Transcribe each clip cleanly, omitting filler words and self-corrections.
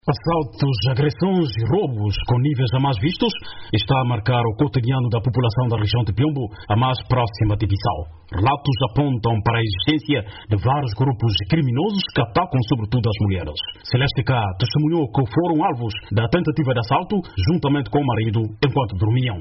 Assaltos, agressões e roubos com níveis jamais vistos está a marcar o cotidiano da população da região de Piombo, a mais próxima de Bissau. Relatos apontam para a existência de vários grupos criminosos que atacam sobretudo as mulheres. Celeste K. testemunhou que foram alvos da tentativa de assalto juntamente com o marido enquanto dormiam.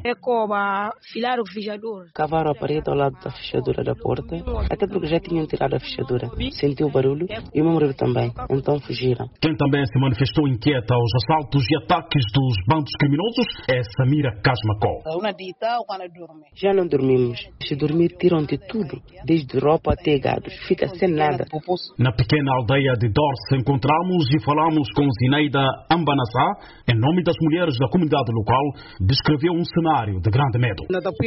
Cavaram a parede ao lado da fechadura da porta, até porque já tinham tirado a fechadura. Sentiu o barulho e o meu marido também, então fugiram. Quem também se manifestou inquieta aos assaltos e ataques dos bandos criminosos é Samira Kasmakol. Já não dormimos. Se dormir, tiram-te tudo, desde roupa até gados. Fica sem nada. Na pequena aldeia de Dorce encontramos e falamos com Zineida Ambanassá, em nome das mulheres da comunidade local, descreveu um cenário de grande medo.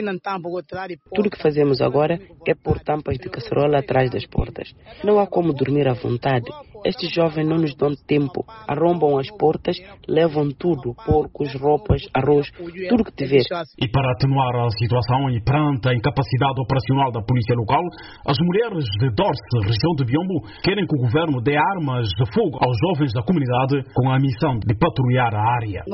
Tudo que fazemos agora é pôr tampas de caçarola atrás das portas. Não há como dormir à vontade. Estes jovens não nos dão tempo. Arrombam as portas, levam tudo, porcos, roupas, arroz, tudo que tiver. E para atenuar a situação e perante a incapacidade operacional da polícia local, as mulheres de Dorce, região de Biombo, querem que o governo dê armas de fogo aos jovens da comunidade com a missão de patrulhar a área.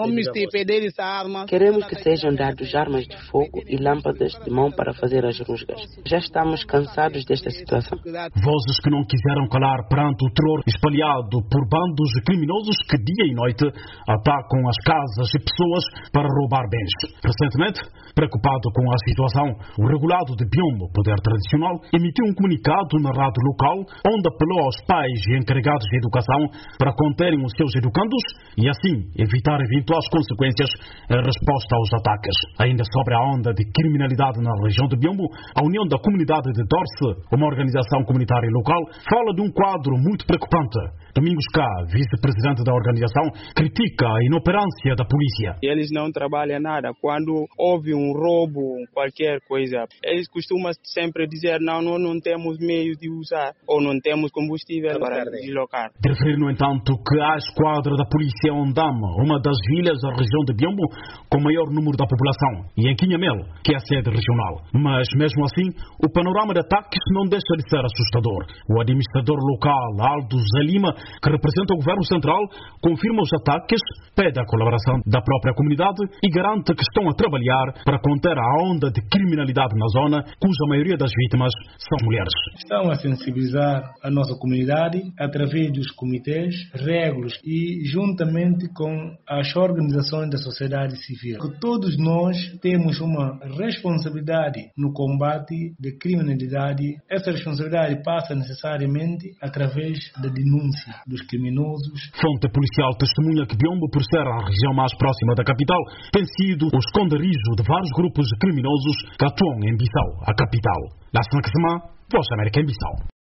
Queremos que sejam dados armas de fogo e lâmpadas de mão para fazer as rusgas. Já estamos cansados desta situação. Vozes que não quiseram calar perante o terror espalhado por bandos criminosos que dia e noite atacam as casas e pessoas para roubar bens. Recentemente, preocupado com a situação, o regulado de Biombo, Poder Tradicional, emitiu um comunicado na rádio local onde apelou aos pais e encarregados de educação para conterem os seus educandos e assim evitar eventuais consequências em resposta aos ataques. Ainda sobre a onda de criminalidade na região de Biombo, a União da Comunidade de Dorce, uma organização comunitária local, fala de um quadro muito preocupante. Domingos K., vice-presidente da organização, critica a inoperância da polícia. Eles não trabalham nada. Quando houve um roubo, qualquer coisa, eles costumam sempre dizer não temos meios de usar ou não temos combustível para deslocar. De referir, no entanto, que a esquadra da polícia Ondama, uma das ilhas da região de Biombo com maior número da população, e em Quinhamelo, que é a sede regional. Mas, mesmo assim, o panorama de ataques não deixa de ser assustador. O administrador local, Aldo Zalima, que representa o governo central, confirma os ataques, pede a colaboração da própria comunidade e garante que estão a trabalhar para conter a onda de criminalidade na zona, cuja maioria das vítimas são mulheres. Estão a sensibilizar a nossa comunidade através dos comitês, regras e juntamente com as organizações da sociedade civil. Que todos nós temos uma responsabilidade no combate da criminalidade. Essa responsabilidade passa necessariamente através da denúncia dos criminosos. Fonte policial testemunha que Biombo, por ser a região mais próxima da capital, tem sido o esconderijo de vários grupos criminosos que atuam em Bissau, a capital. Lá se Voz da América em Bissau.